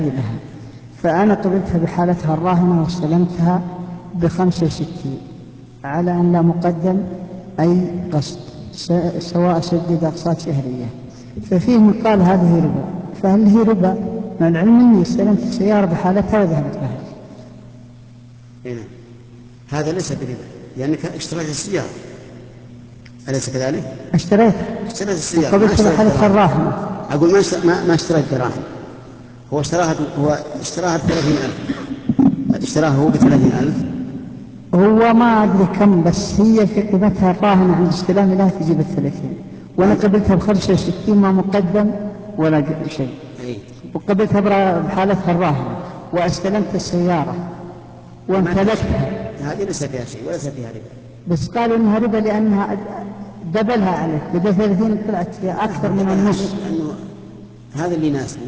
لها، فأنا قبلتها بحالتها الراهنة واستلمتها ب65 على أن لا مقدم أي قسط، سواء سدد أقساط شهرية، ففيه من قال هذه ربا، فهل هي ربا مع العلم أني استلمت السيارة بحالتها وذهبت بها؟ هنا هذا ليس بربا لأنك اشتريت السيارة، أليس كذلك؟ اشتريت السيارة قبلت بحالتها الراهنة. أقول ما اشتريت دراهم، هو اشتراها ب30,000، اشتراها هو ب30,000، هو ما أدري كم، بس هي في قيمتها الراهنة عند استلام لها تجيب 30، وأنا قبلتها ب65 ما مقدم ولا شيء، وقبلتها بحالتها الراهنة واستلمت السيارة وامتلكتها. هذه ليس فيها شيء وليس فيها ربا، بس قالوا إنها ربا لأنها دبلها عليك، بدل 30 طلعت فيها أكثر من النص. أنه هذا اللي يناسبه،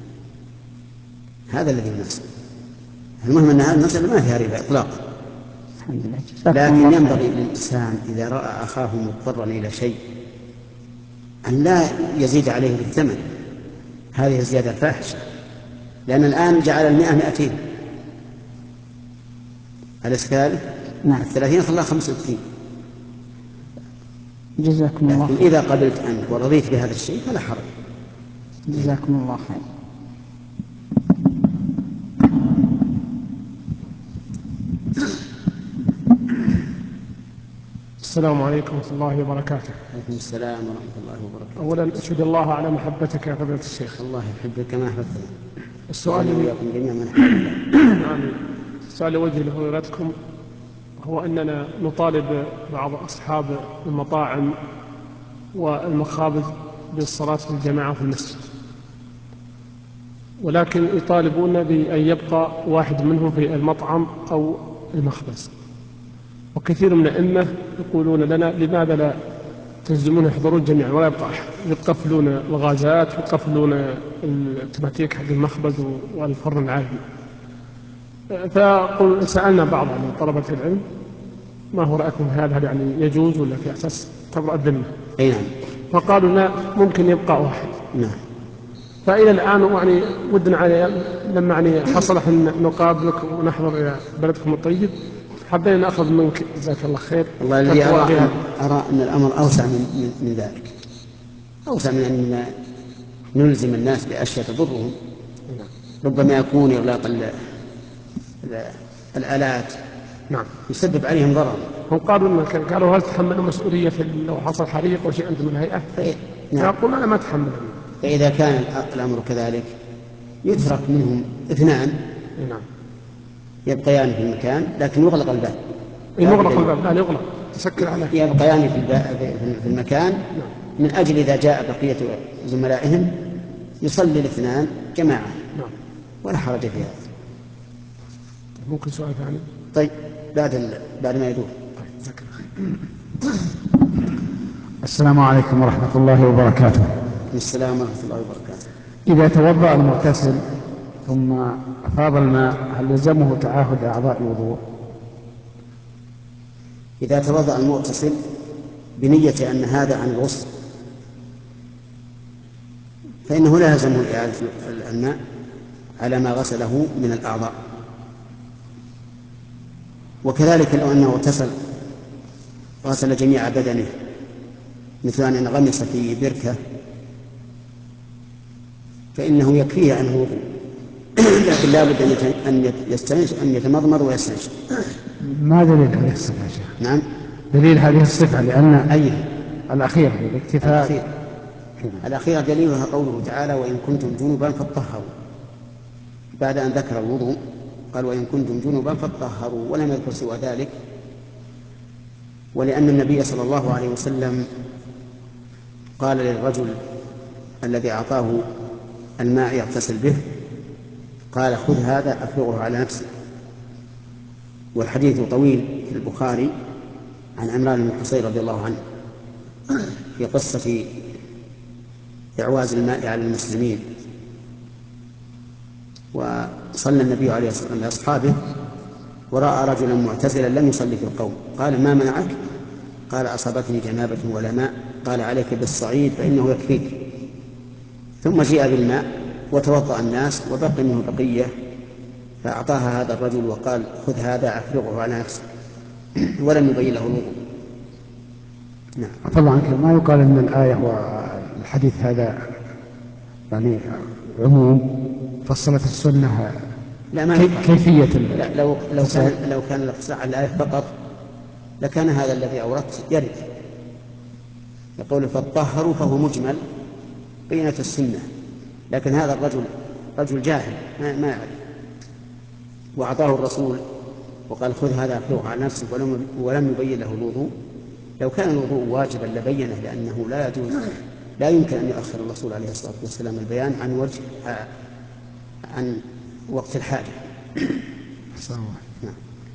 هذا الذي يناسبه. المهم أن هذه المسألة ما فيها ربا إطلاقا، لكن ينبغي للإنسان إذا رأى أخاه مضطرا إلى شيء أن لا يزيد عليه بالثمن، هذه الزيادة فاحشة، لأن الآن جعل 100 أليس كذلك؟ نعم. 30 خلاها 65. جزاكم الله خير. إذا قبلت أنت ورضيت بهذا الشيء فلا حرج. جزاكم الله خير. السلام عليكم ورحمة الله وبركاته. وعليكم السلام ورحمة الله وبركاته. أولا أشهد الله على محبتك يا فضيلة الشيخ. الله يحبك كما أحببتنا. السؤال وإياكم جميعا من أحببنا. آمين. السؤال وجه لفضيلتكم هو أننا نطالب بعض أصحاب المطاعم والمخابز بالصلاة في الجماعة في المسجد، ولكن يطالبون بأن يبقى واحد منهم في المطعم أو المخبز، وكثير من الأئمة يقولون لنا لماذا لا تلزمون يحضرون جميعا ولا يبقى أحد، يقفلون الغازات ويقفلون التماتيك حق المخبز والفرن العادي. فقل سألنا بعض عن طلبة العلم ما هو رأيكم في هذا، هل يعني يجوز ولا في أساس تبرأ الذمة؟ أي نعم. فقالوا لا، ممكن يبقى واحد. نعم. فإلى الآن يعني ودنا على لما يعني حصل أن نقابلك ونحضر إلى بلدكم الطيب، حبينا نأخذ منك جزاك الله خير. والله الذي أرى أن الأمر أوسع من ذلك، أوسع من أن نلزم الناس بأشياء تضرهم. ربما يكون إغلاق الآلات نعم يسبب عليهم ضرر. هم قالوا هل تحملوا مسؤولية لو حصل حريق أو شيء أنتم من الهيئة؟ نعم. فيقول أنا ما أتحمل. فإذا كان الأمر كذلك يترك منهم 2 نعم يبقيان في المكان، لكن يغلق الباب. يغلق الباب، لا يغلق، تسكر عليه. يبقيان في المكان. نعم. من أجل إذا جاء بقية زملائهم يصلي 2 جماعة. نعم. ولا حرج في هذا. ممكن سؤال ثاني؟ طيب بعد ما يدور. السلام عليكم ورحمة الله وبركاته. السلام ورحمة الله وبركاته. إذا توضأ المغتسل ثم أفاض الماء هل يلزمه تعاهد أعضاء الوضوء؟ إذا توضأ المغتسل بنية أن هذا عن الغسل فإنه لا يلزمه إعادة الماء على ما غسله من الأعضاء. وكذلك لو أنه غسل جميع بدنه، مثل أن انغمس في بركة، فإنه يكفيه عنه الوضوء. لكن لا بد أن يتمضمض ويستنشق. ما دليل هذه الصفة يا شيخ؟ نعم. دليل هذه الصفة لأن أي الأخيرة الاكتفاء. الأخيرة دليلها قوله تعالى وإن كنتم جنبا فاطهروا، بعد أن ذكر الوضوء قال وإن كنتم جنبا فاطهروا، ولم يذكر سوى ذلك. ولأن النبي صلى الله عليه وسلم قال للرجل الذي أعطاه الماء يغتسل به قال خذ هذا أفرغه على نفسك. والحديث طويل في البخاري عن عمران بن حصين رضي الله عنه في قصة إعواز الماء على المسلمين. وصلى النبي عليه الصلاة والسلام لأصحابه ورأى رجلا معتزلا لم يصلي في القوم، قال ما منعك؟ قال أصابتني جنابة ولا ماء. قال عليك بالصعيد فإنه يكفيك. ثم جاء بالماء وتوضأ الناس وبقي منه بقية، فأعطاها هذا الرجل وقال خذ هذا أفرغه على نفسك، ولم يبين له الوضوء. نعم. طبعا ما يقال أن الآية والحديث هذا يعني عموم، فصلت السنة لا ما كيفية لا لو كان الاقتصار على الآية فقط لكان هذا الذي أوردت يرد. يقول فالطهر فهو مجمل بينة السنة، لكن هذا الرجل رجل جاهل ما يعرف، وأعطاه الرسول وقال خذ هذا أفرغه على نفسك ولم يبين له الوضوء. لو كان الوضوء واجبا لبينه، لأنه لا يجوز، لا يمكن أن يؤخر الرسول عليه الصلاة والسلام البيان عن وقت الحاجة. نعم.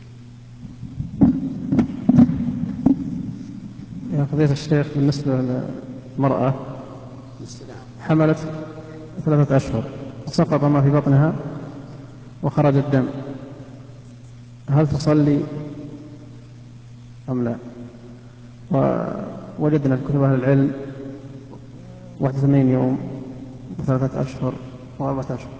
يا فضيلة الشيخ، بالنسبة للمرأة حملت 3 أشهر سقط ما في بطنها وخرج الدم، هل تصلي أم لا؟ ووجدنا في كتب أهل العلم 81 يوم و3 أشهر و4 أشهر،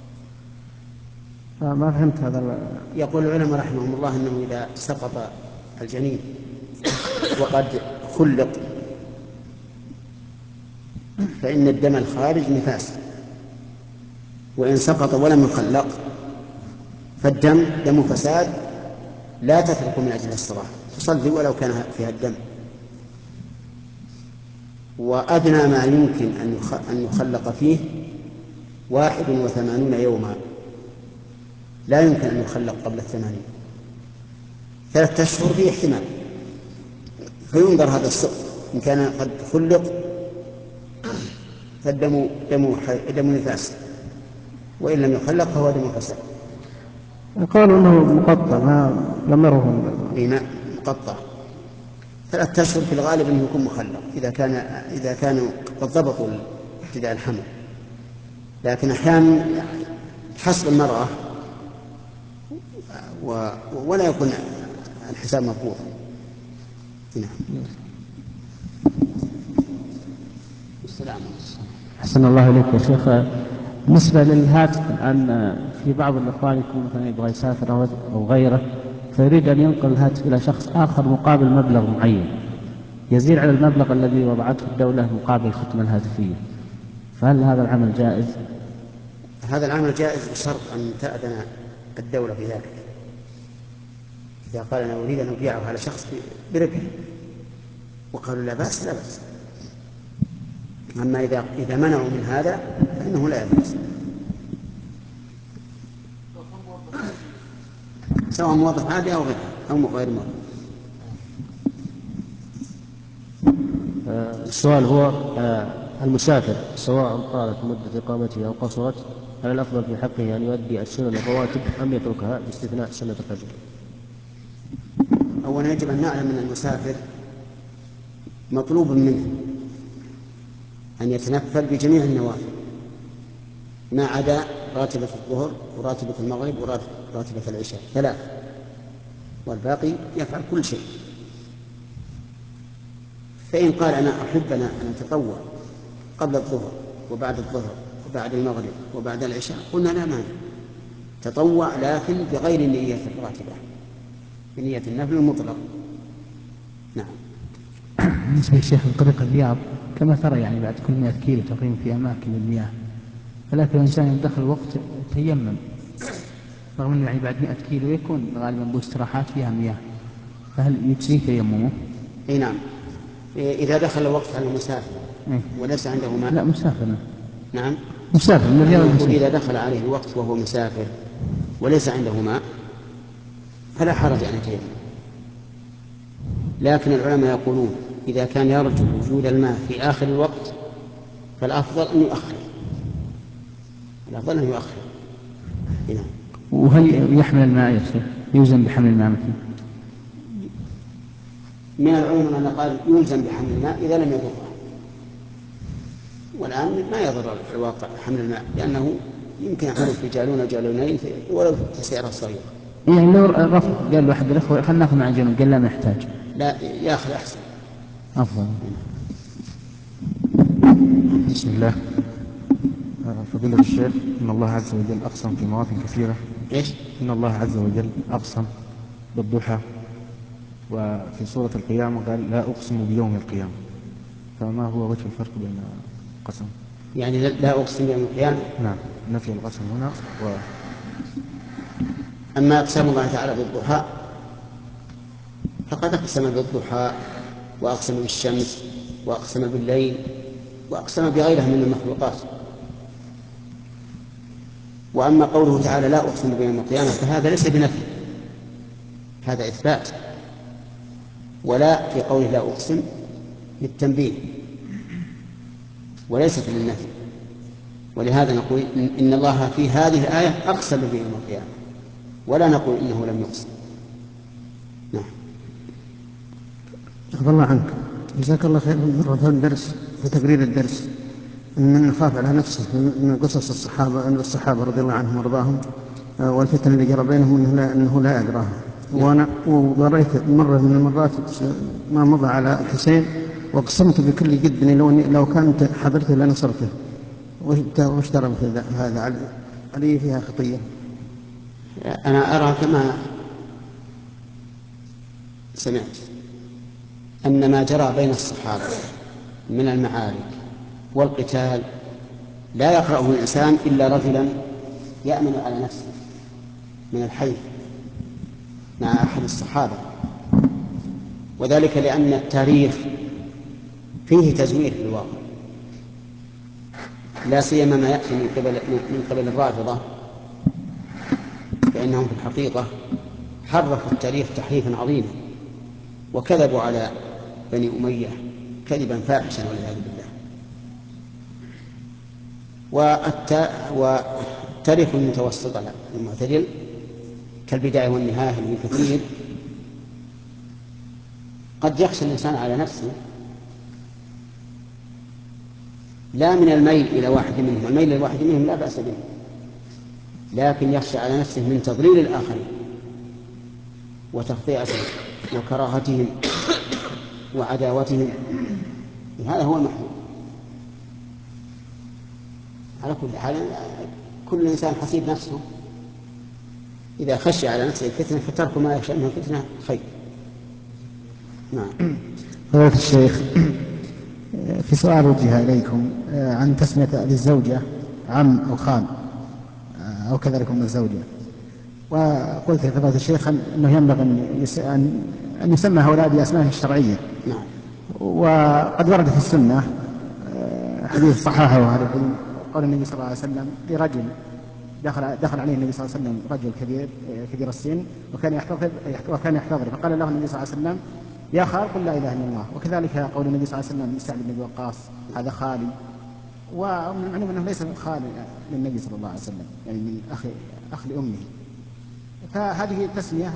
فما فهمت هذا. يقول العلماء رحمهم الله أنه إذا سقط الجنين وقد خلق فإن الدم الخارج نفاس، وإن سقط ولم يخلق فالدم دم فساد لا تترك من أجل الصلاة، تصلي ولو كان فيها الدم. وأدنى ما يمكن أن يخلق فيه 81 يوما، لا يمكن أن يخلق قبل 80. 3 أشهر فيه احتمال، فينظر هذا السقط إن كان قد خلق فالدم دم نفاس، وإن لم يخلق فهو دم فساد. قالوا أنه مقطع، ما لم يرهم مقطع. 3 أشهر في الغالب أنه يكون مخلق إذا كانوا قد ضبطوا ابتداء الحمل، لكن أحيانا حسب المرأة ولا يكون الحساب مضبوطا. نعم. أحسن الله إليك يا شيخ. بالنسبة للهاتف، الآن في بعض الإخوان يكون مثلا يبغى يسافر أو غيره، فيريد أن ينقل الهاتف إلى شخص آخر مقابل مبلغ معين يزيد على المبلغ الذي وضعته الدولة مقابل الخدمة الهاتفية، فهل هذا العمل جائز؟ هذا العمل جائز بشرط أن تأذن الدولة بذلك. إذا قال أنا أريد أن أبيعه على شخص بربح وقالوا لا بأس لا بأس. أما إذا منعوا من هذا فإنه لا يجوز، سواء موظف عادي أو غيره أو غير موظف. السؤال هو المسافر سواء طالت مدة إقامته أو قصرت، هل الأفضل في حقه أن يؤدي السنن الرواتب أم يتركها باستثناء سنة الفجر؟ أولا يجب أن نعلم أن المسافر مطلوب منه أن يتنفل بجميع النوافل ما عدا راتبة الظهر وراتبة المغرب وراتبة العشاء 3، والباقي يفعل كل شيء. فإن قال أنا أحب أن أتطوع قبل الظهر وبعد الظهر وبعد المغرب وبعد العشاء قلنا لا مانع، تطوع لكن بغير نية الراتبة، بنية النفل المطلق. نعم. بالنسبة للشيخ طريق الرياض كما ترى يعني بعد كل 100 كيلو تقريبا في أماكن المياه، فلكن الإنسان يدخل وقت تيمم رغم أنه يعني بعد 100 كيلو يكون غالبا باستراحات فيها مياه، فهل يجزي تيممه؟ اي نعم، إذا دخل الوقت على مسافر وليس عنده ماء. لا مسافر. نعم مسافر من الرياض. إذا دخل عليه الوقت وهو مسافر وليس عنده ماء فلا حرج أن يتيمم، لكن العلماء يقولون إذا كان يرجو وجود الماء في آخر الوقت فالأفضل أن يؤخر، الأفضل أن يؤخر. نعم. وهل يحمل الماء يا شيخ؟ يلزم بحمل الماء مثلا؟ من العلماء من قال يلزم بحمل الماء إذا لم يضره، والآن ما يضر في الواقع حمل الماء لأنه يمكن يحمله في جالونين ولو في سيارة صغيرة. يعني لو رفض قال له أحد الأخوة خلنا ناخذ مع الجنون قال لا ما يحتاج، لا يأخذ أحسن أفضل. بسم الله. فضيلة الشيخ، إن الله عز وجل أقسم في مواطن كثيرة. إيش؟ إن الله عز وجل أقسم بالضحى، وفي سورة القيامة قال لا أقسم بيوم القيامة، فما هو وجه الفرق بين القسم؟ يعني لا أقسم بيوم القيامة. نعم، نفي القسم هنا أما أقسم الله تعالى بالضحى فقد أقسم بالضحى وأقسم بالشمس وأقسم بالليل وأقسم بغيرها من المخلوقات. وأما قوله تعالى لا أقسم بيوم القيامة فهذا ليس بنفي، هذا إثبات، ولا في قوله لا أقسم للتنبيه وليست للنفي. ولهذا نقول إن الله في هذه الآية أقسم بيوم القيامة، ولا نقول إنه لم يقسم. نعم. عفى الله عنك، جزاك الله خير في الدرس في تقرير الدرس من نخاف على نفسه من قصص الصحابة رضي الله عنهم وارضاهم والفتن اللي جرى بينهم أنه لا يقراها. وأنا وقريت مرة من المرات ما مضى على الحسين وقسمت بكل جد لو كانت حضرته لنصرته، وش ترى في هذا؟ علي فيها خطية؟ أنا أرى كما سمعت أن ما جرى بين الصحابة من المعارك والقتال لا يقرأه الإنسان إلا رجلا يأمن على نفسه من الحي مع أحد الصحابة، وذلك لأن التاريخ فيه تزوير في الواقع، لا سيما ما يأتي من قبل الرافضة، فإنهم في الحقيقة حرفوا التاريخ تحريفا عظيما وكذبوا على بني أمية كذبا فاحشا والعياذ بالله. والتاريخ المتوسط المعتدل كالبداية والنهاية لابن كثير قد يخشى الإنسان على نفسه لا من الميل إلى واحد منهم، الميل إلى واحد منهم لا بأس به، لكن يخشى على نفسه من تضليل الآخرين وتخطئتهم وكراهتهم وعداوتهم، هذا هو المحذور. على كل حال كل إنسان حسيب نفسه، إذا خشي على نفسه الفتنة فترك ما يخشى منه الفتنة خير. نعم. فضيلة الشيخ، في سؤال وجه إليكم عن تسمية للزوجة عم أو خال أو كذلك أم الزوجة، وقلت لفضيلة الشيخ أنه ينبغي أن يسمى هؤلاء بأسمائهم الشرعية. نعم. وقد ورد في السنة حديث صححه أهل العلم قول النبي صلى الله عليه وسلم لرجل دخل عليه النبي صلى الله عليه وسلم رجل كبير السن وكان يحتضر فقال له النبي صلى الله عليه وسلم يا خال قل لا إله إلا الله. وكذلك قول النبي صلى الله عليه وسلم لسعد بن وقاص هذا خالي، ومن المعلوم أنه ليس خال للنبي صلى الله عليه وسلم، يعني من أخ لأمه، فهذه التسمية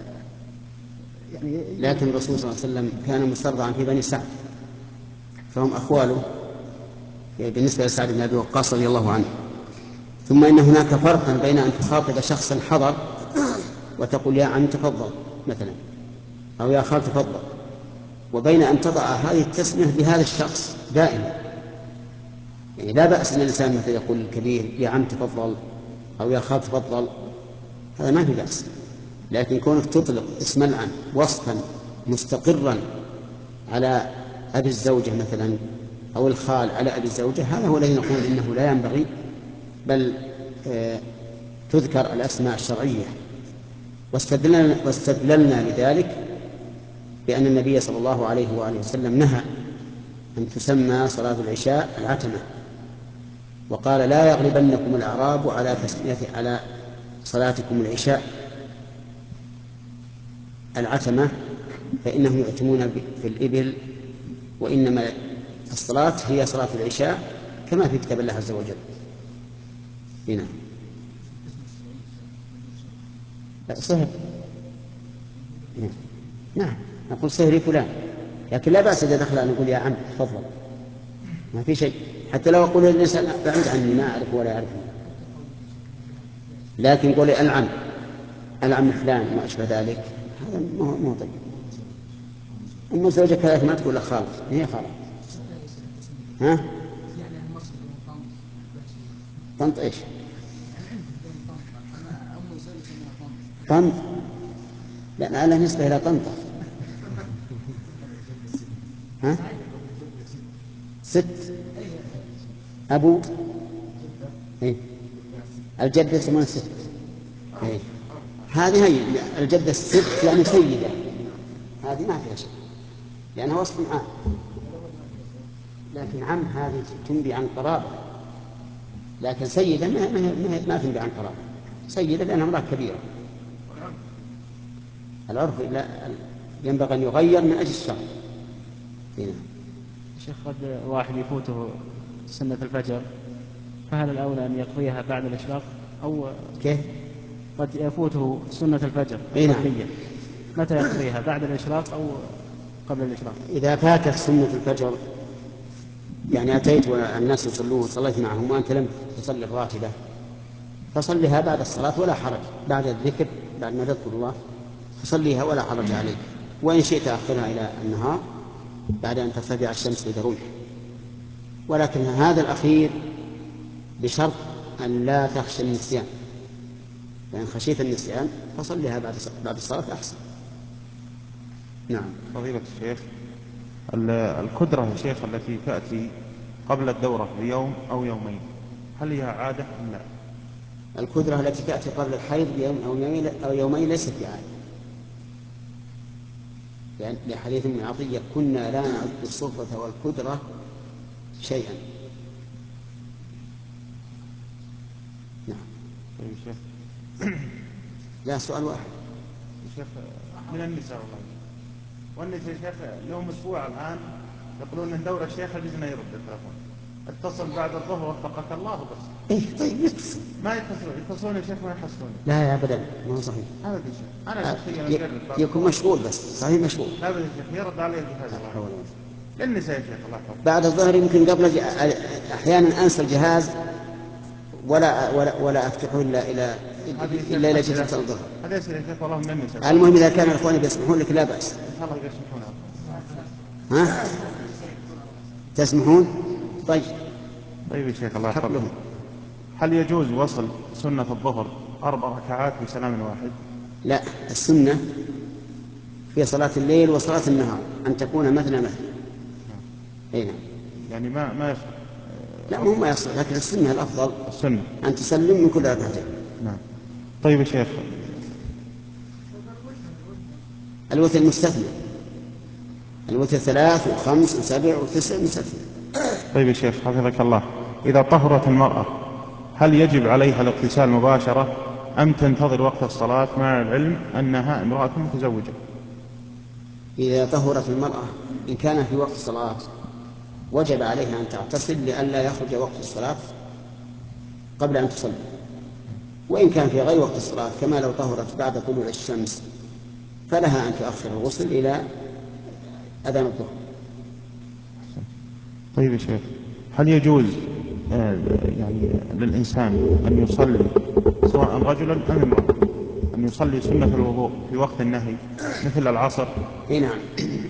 يعني. لكن الرسول صلى الله عليه وسلم كان مسترضعا في بني سعد فهم أخواله بالنسبة لسعد بن أبي وقاص رضي الله عنه. ثم إن هناك فرقا بين أن تخاطب شخصا حضر وتقول يا عم تفضل مثلا أو يا خال تفضل، وبين أن تضع هذه التسمية بهذا الشخص دائما. يعني لا بأس أن الإنسان مثل يقول الكبير يا عم تفضل أو يا خال تفضل، هذا ما في بأس، لكن كونك تطلق اسم العم وصفا مستقرا على أبي الزوجة مثلا أو الخال على أبي الزوجة، هذا هو الذي نقول إنه لا ينبغي، بل تذكر الأسماء الشرعية. واستدللنا بذلك بأن النبي صلى الله عليه وآله وسلم نهى أن تسمى صلاة العشاء العتمة، وقال لا يغلبنكم الأعراب على صلاتكم العشاء العتمة، فإنهم يعتمون في الإبل، وإنما الصلاة هي صلاة العشاء كما في كتاب الله عز وجل. هنا صهر، نعم نقول صهري فلان، لكن لا بأس إذا دخل أن نقول يا عم تفضل، ما في شيء، حتى لو أقول الإنسان بعيد عني ما أعرف ولا يعرفني، لكن قولي العم فلان ما أشبه ذلك هذا مو طيب. أما الزوجة كذلك ما تقول خالص، هي خالص. ها؟ طنط إيش؟ طنط؟ لا أنا نسبة إلى طنطا. ها؟ 6 أبو إيه؟ الجدة يسمونها 6 إيه؟ هذه هي الجدة 6 يعني سيدة، هذه ما فيها شيء لأنها وصف عام، لكن عم هذه تنبي عن قرابة، لكن سيدة ما تنبي عن قرابة، سيدة لأنها امرأة كبيرة. العرف ينبغي أن يغير من أجل الشرع. هنا شيخ قد واحد يفوته سنة الفجر، فهل الأولى أن يقضيها بعد الإشراق أو كيف؟ قد يفوته سنة الفجر الفجرية، متى يقضيها بعد الإشراق أو قبل الإشراق؟ إذا فاتت سنة الفجر يعني أتيت والناس يصلون وصليت معهم وأنت لم تصلي الراتبة فصليها بعد الصلاة ولا حرج، بعد الذكر بعد ما تذكر الله فصليها ولا حرج عليك، وإن شئت أخرها إلى النهار بعد أن ترتفع الشمس إلى رمح، ولكن هذا الأخير بشرط أن لا تخشى النسيان، لأن خشيت النسيان فصليها بعد الصلاة أحسن. نعم. فضيلة الشيخ، القدرة يا شيخ التي تأتي قبل الدورة بيوم أو يومين هل هي عادة أم لا؟ القدرة التي تأتي قبل الحيض بيوم أو يومين ليست بعادة، يعني لحديث ابن عطية كنا لا نعد الصفرة والقدرة شيئا. نعم. طيب شيخ. لا سؤال واحد شيخ من النساء والنساء شيخ لهم أسبوع الآن يقولون أن دور الشيخ يجوز أن يرد التلفون، اتصل بعد الظهر وفقك الله بس. إيه طيب يتصل. ما يتصلون يا شيخ ما يحصلون. لا أبدا ما هو صحيح. أبدا شيخ أنا شخصيا أجرب. يكون مشغول بس صحيح مشغول. أبدا شيخ يرد عليه الجهاز. لا حول ولا قوة. للنساء يا شيخ الله يحفظك. بعد الظهر يمكن قبل أحيانا أنسى الجهاز ولا أفتحه إلا إلى جهة الظهر. هذا يصير يا شيخ والله من النساء. المهم إذا كان الإخوان بيسمحون لك لا بأس. إن شاء الله يسمحون. ها؟ تسمحون؟ طيب يا شيخ الله يحفظك. هل يجوز وصل سنة الظهر 4 ركعات بسلام واحد؟ لا، السنة في صلاة الليل وصلاة النهار أن تكون مثنى. أي نعم. يعني ما يصل. لا مو ما يصل، لكن السنة الأفضل السنة أن تسلم من كل ركعتين. نعم. طيب يا شيخ. الوتر مستثنى، الوتر 3 و5 و7 و9 مستثنى. طيب يا شيخ حفظك الله، إذا طهرت المرأة هل يجب عليها الاغتسال مباشرة أم تنتظر وقت الصلاة مع العلم أنها امرأة متزوجة؟ إذا طهرت المرأة إن كان في وقت الصلاة وجب عليها أن تغتسل لئلا يخرج وقت الصلاة قبل أن تصلي، وإن كان في غير وقت الصلاة كما لو طهرت بعد طلوع الشمس فلها أن تؤخر الغسل إلى أذان الظهر. طيب يا شيخ، هل يجوز يعني للإنسان أن يصلي سواء رجلا أم امرأة أن يصلي سنة الوضوء في وقت النهي مثل العصر؟ نعم.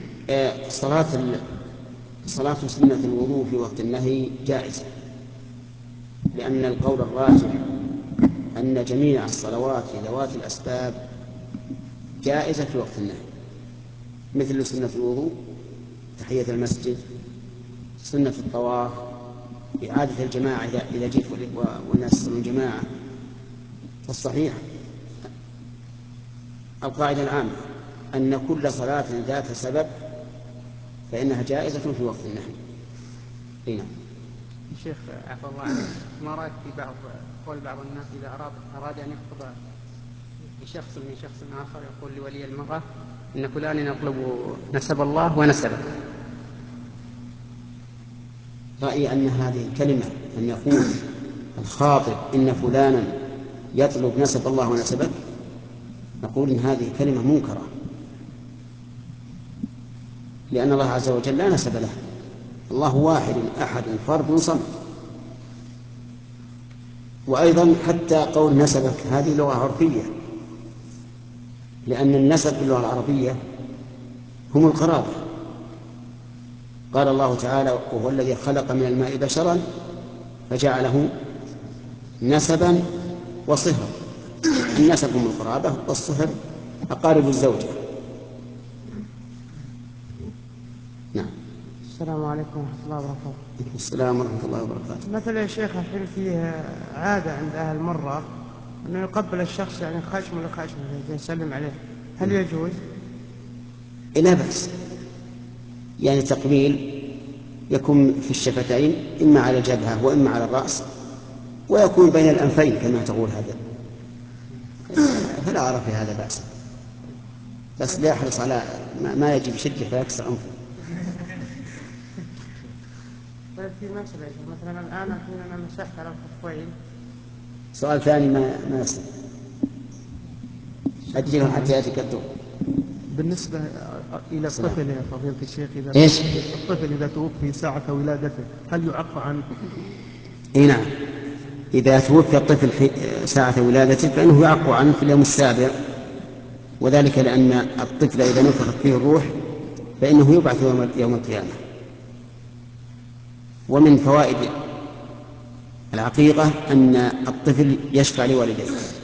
صلاة سنة الوضوء في وقت النهي جائزة، لأن القول الراجح أن جميع الصلوات ذوات الأسباب جائزة في وقت النهي، مثل سنة الوضوء، تحية المسجد، سنة الطواف، إعادة الجماعة إذا جئت والناس يصلون جماعة. فالصحيح القاعدة العامة أن كل صلاة ذات سبب فإنها جائزة في وقت النهي. هنا الشيخ عفى الله عنك، ما رأيك في قول بعض الناس إذا أراد أن يخطب لشخص من شخص آخر يقول لولي المرأة إن فلان يطلب نسب الله ونسبه؟ رأيي أن هذه الكلمة أن يقول الخاطب إن فلانا يطلب نسب الله ونسبه، نقول إن هذه كلمة منكرة، لأن الله عز وجل لا نسب له، الله واحد أحد فرد صمد. وأيضا حتى قول نسبك هذه لغة عرفية، لأن النسب في اللغة العربية هم القرابة. قال الله تعالى وهو الذي خلق من الماء بشرا فجعله نسبا وصهرا. النسب من القرابة والصهر أقارب الزوجة. نعم. السلام عليكم ورحمة الله وبركاته. السلام ورحمة الله وبركاته. مثلا يا شيخ الحين فيه عادة عند أهل المرة أنه يقبل الشخص يعني خشم لخشم يسلم عليه، هل يجوز؟ لا بأس، يعني تقبيل يكون في الشفتين إما على الجبهة وإما على الرأس، ويكون بين الأنفين كما تقول هذا، فلا أرى في هذا بأس، بس لا يحرص على ما يجب شده فيكسر أنفه. طيب في مسألة مثلا الآن أنا مسحت على الخفين. سؤال ثاني ما يصير، أجله حتى يأتيك الدور. بالنسبة إلى الطفل يا فضيلة الشيخ، إيش؟ الطفل إذا توفي ساعة ولادته هل يعق عنه؟ إيه نعم، إذا توفي الطفل في ساعة ولادته فإنه يعق عنه في اليوم السابع، وذلك لأن الطفل إذا نفخت فيه الروح فإنه يبعث يوم القيامة. ومن فوائد العقيقة أن الطفل يشفع لوالديه.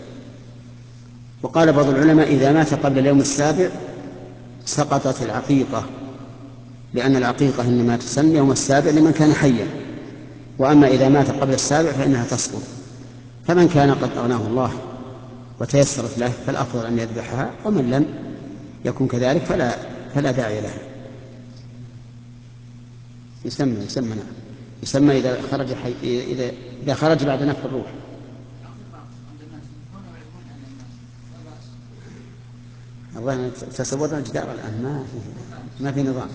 وقال بعض العلماء إذا مات قبل اليوم السابع سقطت العقيقة، لأن العقيقة إنما تسن يوم السابع لمن كان حيا، وأما إذا مات قبل السابع فإنها تسقط. فمن كان قد أغناه الله وتيسرت له فالأفضل أن يذبحها، ومن لم يكن كذلك فلا داعي لها. يسمى إذا خرج بعد نفخ الروح. الله تصورنا الجدار الآن ما في نظام.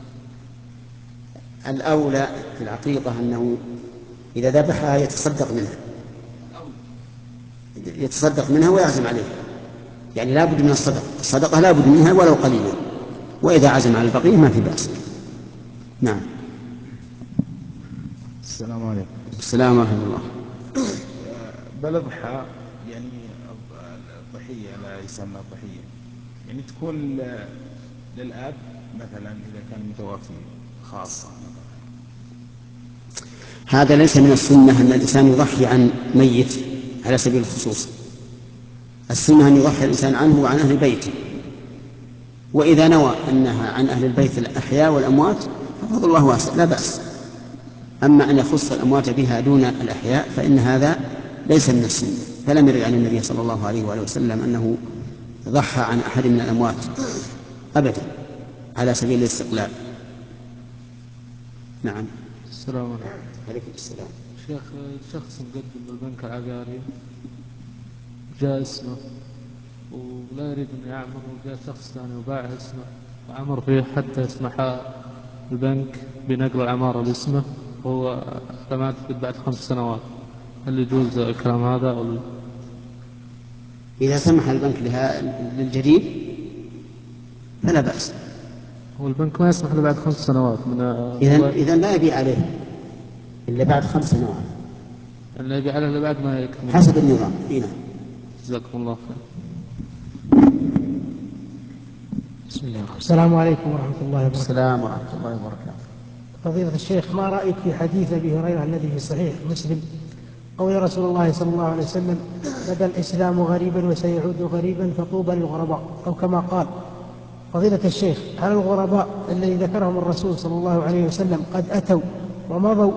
الأولى في العقيقة أنه إذا ذبحها يتصدق منها ويعزم عليها، يعني لا بد من الصدقة لا بد منها ولو قليلا، وإذا عزم على البقية ما في بأس. نعم. السلام عليكم. السلام ورحمة الله. بالأضحى يعني الضحية لا يسمى الضحية، يعني تكون للأب مثلا إذا كان متوفي خاصة. هذا ليس من السنة أن الإنسان يضحي عن ميت على سبيل الخصوص. السنة أن يضحي الإنسان عنه وعن أهل بيته، وإذا نوى أنها عن أهل البيت الأحياء والأموات ففضل الله واسع لا بأس. أما أن يخص الأموات بها دون الأحياء فإن هذا ليس من السنة، فلم يرد عن النبي صلى الله عليه وآله وسلم أنه ضحى عن أحد من الأموات أبدا على سبيل الاستقلال. نعم. السلام عليكم. عليكم السلام. شيخ، شخص مقدم بالبنك العقاري جاء اسمه ولا يريد أن يعمر، وجاء شخص ثاني وباع اسمه وعمر فيه حتى يسمح البنك بنقل العمارة باسمه، وهو مات بعد 5 سنوات، هل يجوز الكلام هذا أو إذا سمح البنك للجديد فلا بأس. هو البنك ما يسمح له بعد 5 سنوات من إذا لا يبيع عليه إلا بعد 5 سنوات، لا يبيع عليه إلا بعد ما يكمل حسب النظام. هنا جزاكم الله خير. بسم الله الرحمن الرحيم. السلام عليكم ورحمة الله وبركاته. السلام ورحمة الله وبركاته. فضيلة الشيخ، ما رأيك في حديث أبي هريرة الذي في صحيح مسلم قول رسول الله صلى الله عليه وسلم: بدا الإسلام غريبا وسيعود غريبا فطوبى للغرباء، أو كما قال. فضيلة الشيخ، هل الغرباء الذي ذكرهم الرسول صلى الله عليه وسلم قد أتوا ومضوا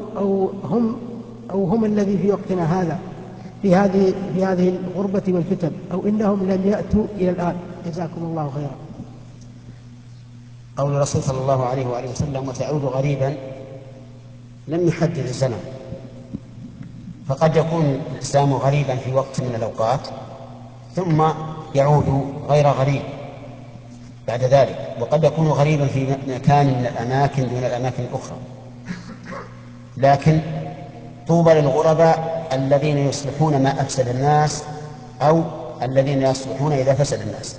أو هم الذي في وقتنا هذا في هذه الغربة والفتن، أو إنهم لم يأتوا إلى الآن؟ جزاكم الله خيرا. قول الرسول صلى الله عليه وآله وسلم وتعود غريبا لم يحدد الزمن، فقد يكون الإسلام غريبا في وقت من الأوقات ثم يعود غير غريب بعد ذلك، وقد يكون غريبا في مكان من الأماكن دون الأماكن الأخرى. لكن طوبى للغرباء الذين يصلحون ما أفسد الناس أو الذين يصلحون إذا فسد الناس،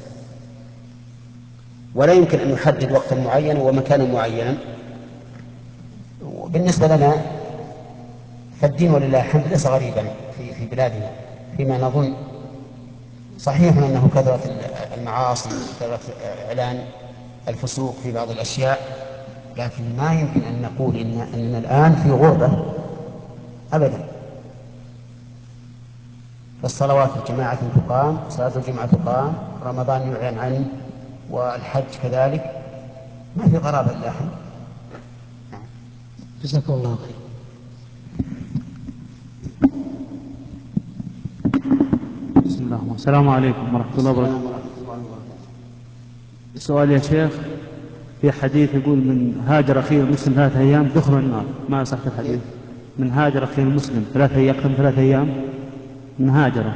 ولا يمكن أن يحدد وقتا معينا ومكانا معينا. وبالنسبة لنا فالدين ولله الحمد ليس غريبا في بلادنا فيما نظن. صحيح أنه كثرت المعاصي وكثرت إعلان الفسوق في بعض الأشياء، لكن ما يمكن أن نقول إننا الآن في غربة أبدا. فالصلوات الجماعة تقام، صلاة الجمعة تقام، رمضان يعلن عنه، والحج كذلك، ما في قرابة إلا الحين. جزاكم الله خير. بسم الله. السلام عليكم ورحمة الله وبركاته. سؤال يا شيخ، في حديث يقول من هاجر أخيه المسلم 3 أيام دخل النار، ما صح الحديث؟ من هاجر أخيه المسلم 3 أيام، أكثر من 3 أيام، من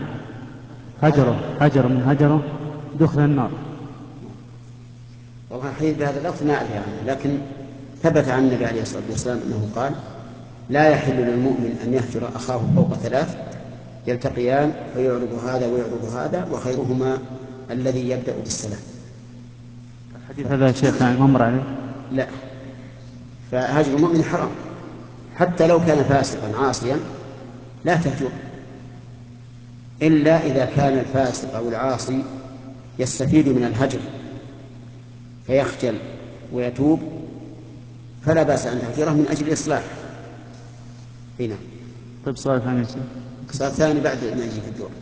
هجره دخل النار. والله الحديث بهذا اللفظ ما أدري عنه، لكن ثبت عن النبي عليه الصلاة والسلام أنه قال: لا يحل للمؤمن أن يهجر أخاه فوق 3 يلتقيان فيعرض هذا ويعرض هذا وخيرهما الذي يبدأ بالسلام. الحديث هذا يا شيخ يعني ممر عليه؟ لا، فهجر المؤمن حرام حتى لو كان فاسقا عاصيا، لا تهجر، إلا إذا كان الفاسق أو العاصي يستفيد من الهجر فيخجل ويتوب، فلا بأس أن تهجره من أجل الإصلاح. هنا. طيب سؤال ثاني. سؤال ثاني بعد ما يجي في الدور.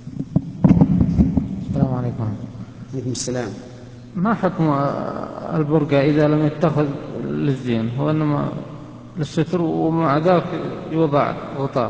السلام عليكم. عليكم السلام. ما حكم البرقع إذا لم يتخذ للزين، هو إنما للستر ومع ذلك يوضع غطاء؟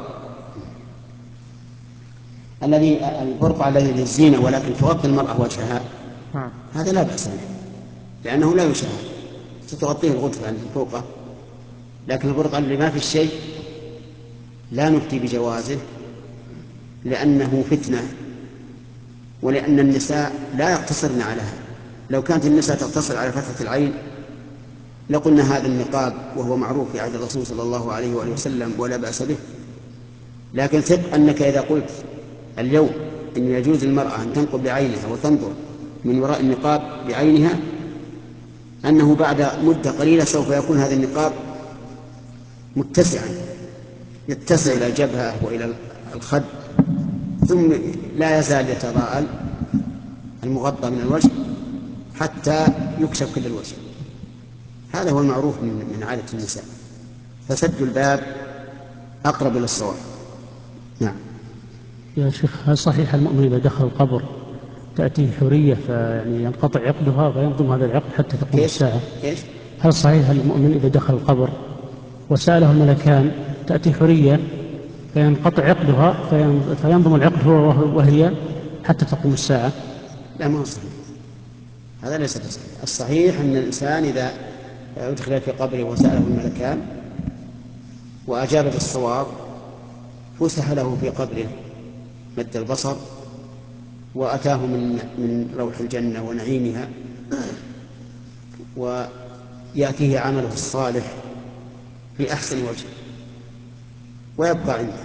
البرقع الذي للزينة ولكن تغطي المرأة وجهها هذا لا بأس به، لأنه لا يشاهد، ستغطيه الغرفة من فوقه. لكن البرقع اللي ما في الشيء لا نفتي بجوازه، لأنه فتنة، ولأن النساء لا يقتصرن على هذا. لو كانت النساء تقتصر على فتحة العين لقلنا هذا النقاب وهو معروف في عهد الرسول صلى الله عليه وآله وسلم ولا بأس به. لكن ثق أنك إذا قلت اليوم إن يجوز للمرأة أن تنقب بعينها وتنظر من وراء النقاب بعينها، أنه بعد مدة قليلة سوف يكون هذا النقاب متسعا، يتسع إلى الجبهة وإلى الخد، ثم لا يزال يتضاءل المغطى من الوجه حتى يكشف كل الوجه. هذا هو المعروف من عادة النساء، فسد الباب أقرب إلى الصواب. نعم. يا شيخ، هل صحيح المؤمن إذا دخل القبر تأتيه حرية فيعني ينقطع عقدها فينظم هذا العقد حتى تقوم الساعة؟ هل صحيح المؤمن إذا دخل القبر وسأله الملكان تأتي حرية فينقطع عقدها فينظم العقد هو وهي حتى تقوم الساعة؟ لا، ما هو صحيح، هذا ليس بصحيح. الصحيح أن الإنسان إذا أدخل في قبره وسأله الملكان وأجاب بالصواب فسح له في قبره مد البصر وأتاه من روح الجنة ونعيمها، ويأتيه عمله الصالح في أحسن وجه ويبقى عنده.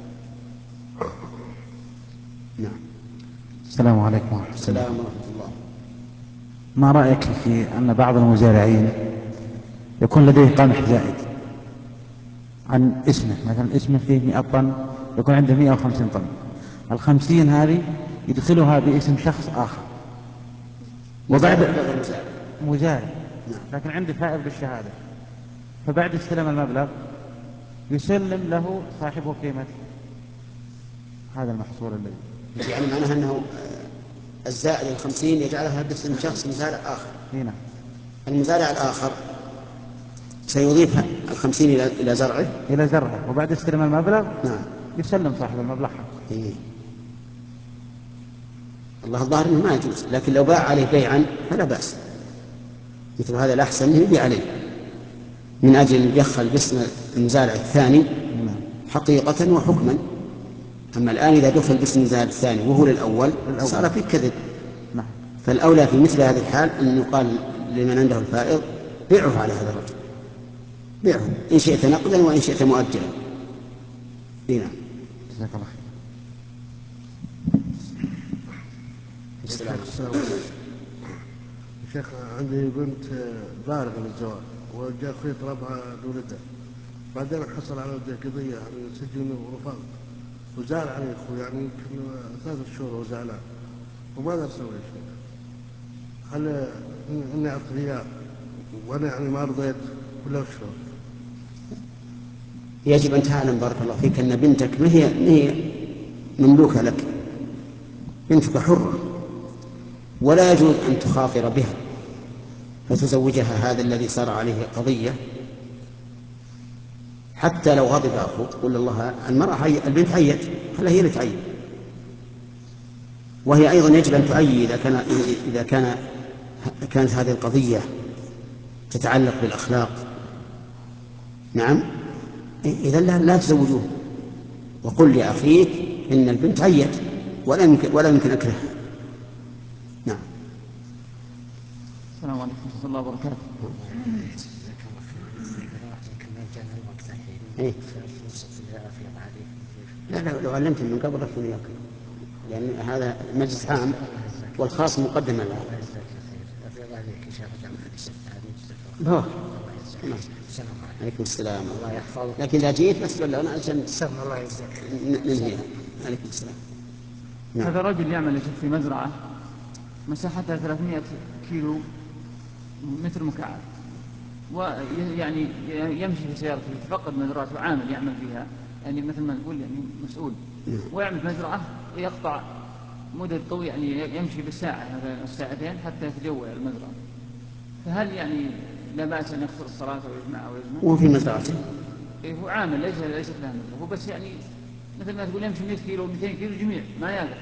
نعم. السلام عليكم ورحمة الله. السلام ورحمة الله. ما رأيك في أن بعض المزارعين يكون لديه قمح زائد عن اسمه، مثلا اسمه فيه 100 طن، يكون عنده 150 طن، 50 هذه يدخلها باسم شخص آخر، وبعد مزارع لكن عنده فائض بالشهادة، فبعد استلم المبلغ يسلم له صاحبه قيمة هذا المحصول الذي يعني معناها أنه الزائد 50 يجعلها باسم شخص مزارع آخر. هنا المزارع الآخر سيضيف 50 إلى زرعه وبعد استلم المبلغ نعم يسلم صاحب المبلغ. الله الظاهر انه ما يجوز، لكن لو باع عليه بيعا فلا بأس، مثل هذا الأحسن انه يبيع عليه من أجل يدخل باسم المزارع الثاني حقيقة وحكما. أما الآن إذا دخل باسم المزارع الثاني وهو للأول صار فيه كذب. فالأولى في مثل هذه الحال أن يقال لمن عنده الفائض بيعه على هذا الرجل، بيعه إن شئت نقدا وإن شئت مؤجلا. نعم. جزاك الله خير. السلام عليكم. شيخ، عندي بنت بالغة للزواج وجاء أخوي طلبها لولده، بعدين حصل على قضية يعني سجن ورفض وزعل علي أخوي، يعني يمكن 3 شهور وزعلان، وماذا أسوي يا شيخ؟ هل إني أعطيها وأنا يعني ما رضيت ولا وش؟ يجب أن تعلم بارك الله فيك أن بنتك ما هي مملوكة لك، بنتك حرة، ولا يجوز أن تخاطر بها فتزوجها هذا الذي صار عليه قضية، حتى لو غضب أخوك قل الله المرأة البنت عيت، خلها هي اللي تعين، وهي أيضا يجب أن تعين إذا كانت هذه القضية تتعلق بالأخلاق. نعم، إذا لا تزوجوه، وقل لأخيك إن البنت عيت ولا يمكن أكرهها. نعم. السلام عليكم ورحمة الله وبركاته. إيه؟ لا لو علمتني من قبل رفضني إياك، لأن هذا مجلس عام والخاص مقدما له. عليكم السلام. الله يحفظك. لكن إذا جيت بس ولا أنا عشان الله يجزاك. ننهيها. عليكم السلام. نعم. هذا رجل يعمل في مزرعة مساحتها 300 كيلو متر مكعب، ويعني يمشي في سيارته، يتفقد مزرعته عامل يعمل فيها، يعني مثل ما نقول يعني مسؤول، ويعمل في مزرعة يقطع مدة طويلة، يعني يمشي بالساعة مثلا الساعتين حتى يتجول المزرعة. فهل يعني لا بأس أن يقصر الصلاة ويجمع أو يجمع؟ وفي مزرعته؟ إيه هو عامل ليست له مزرعة، هو بس يعني مثل ما تقول يمشي 100 كيلو 200 كيلو جميع ما يقدر.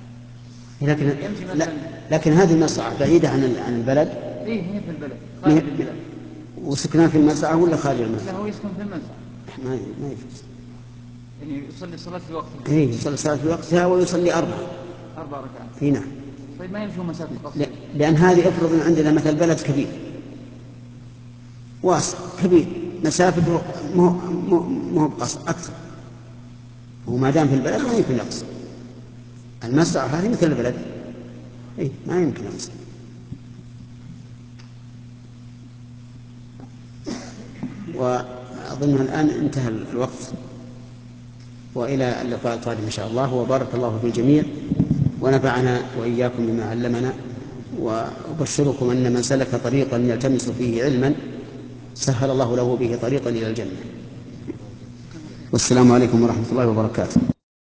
لكن هذه المزرعة بعيدة عن البلد؟ إيه هي في البلد، خارج البلد. وسكنان في المزرعة ولا خارج المزرعة؟ لا هو يسكن في المزرعة. ما يجوز. يعني يصلي الصلاة في وقتها. إيه يصلي الصلاة في وقتها ويصلي 4 ركعات. نعم. طيب ما يمشوا مسافة قصيرة؟ لأن هذه افرض عندنا مثل بلد كبير واسع كبير، مسافته مو بقصر أكثر، وما دام في البلد ما يمكن يقصر. المزرعة هذه مثل البلد، إيه ما يمكن يقصر. وأظن الآن انتهى الوقت، وإلى اللقاء القادم إن شاء الله، وبارك الله في الجميع ونفعنا وإياكم بما علمنا، وأبشركم أن من سلك طريقا يلتمس فيه علما سهل الله له به طريقا إلى الجنة. والسلام عليكم ورحمة الله وبركاته.